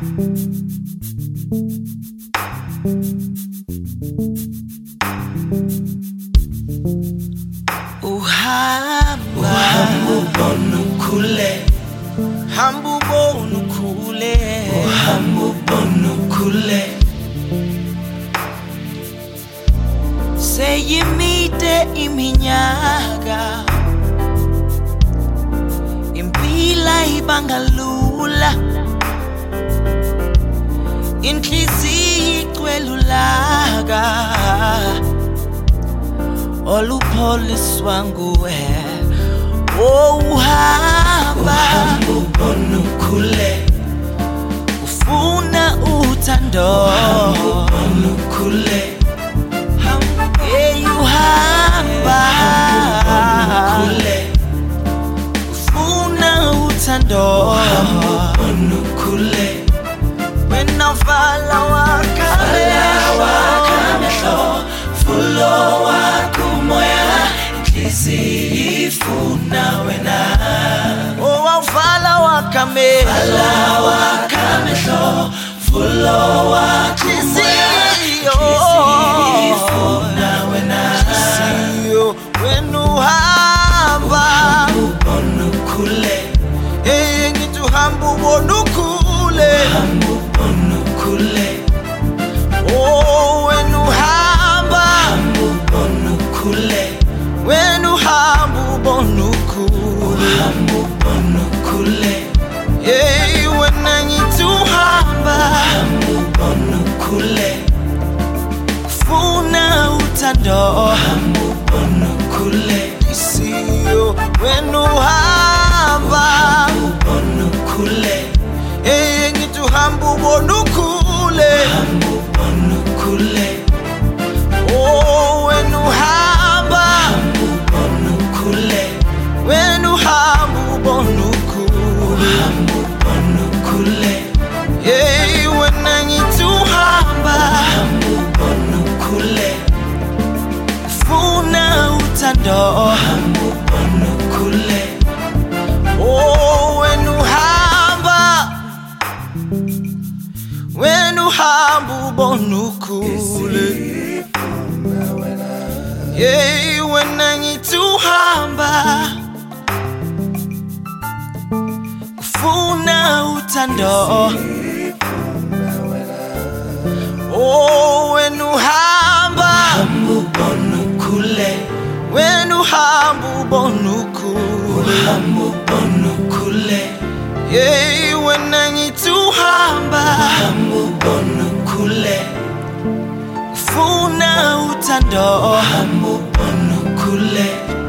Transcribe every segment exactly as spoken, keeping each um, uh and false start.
Uhamba Uhambu bonu kule Hambu bonu kule Uhambu bonu kule Seyimide iminyaka Impila ibangalula Inhliziyo igcwelulaga Olupholiswa nguwe Oh uhamba Uhambu bonu kule Ufuna uthando Uhambu bonu kule Hey uhamba Uhambu kule Ufuna uthando Uhambu bonu kule Wena vala wakamehlo Fulo wakumoya Inhliziyo ifuna wena Oh wawuvala wakamehlo Vala wakamehlo Fulo wakumoya Inhliziyo ifuna wena Inhliziyo wena uhamba Uhambu bonu kule Hey ngithi uhamba ubonu kule Uhambu bonu kule Oh wena uhamba Uhambu bonu kule Wena uhamba ubonu kule Uhambu bonu kule Hey wena ngithi uhamba Uhambu bonu kule Ufuna uthando Uhambu bonu kule Inhliziyo wena uhamba Uhambu bonu kule Hey ngithi uhamba ubonu kule Uhambu bonu kule Oh wena uhamba Uhambu bonu kule Wena uhamba ubonu kule Uhambu bonu kule Hey wena ngithi uhamba Uhambu bonu kule Ufuna uthando Uhambu bonu kule Oh wena uhamba Wena uhamba ubonu kule Hey wena ngithi uhamba Ufuna uthando Oh wena uhamba Uhambu bonu kule Wena uhamba ubonu kule Uhambu bonu kule Hey wena ngithi uhamba Uhambu bonu kule Ufuna uthando Uhambu bonu kule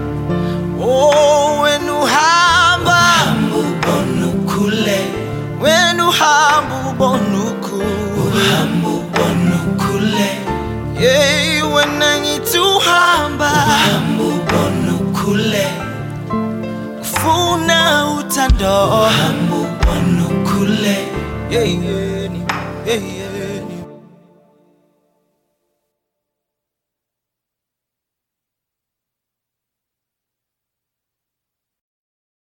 Oh wena uhamba Uhambu bonu kule Wena uhamba ubonu kule Uhambu bonu kule Hey wena ngithi uhamba Uhambu bonu kule Ufuna uthando Uhambu bonu kule Yeah yeah yeah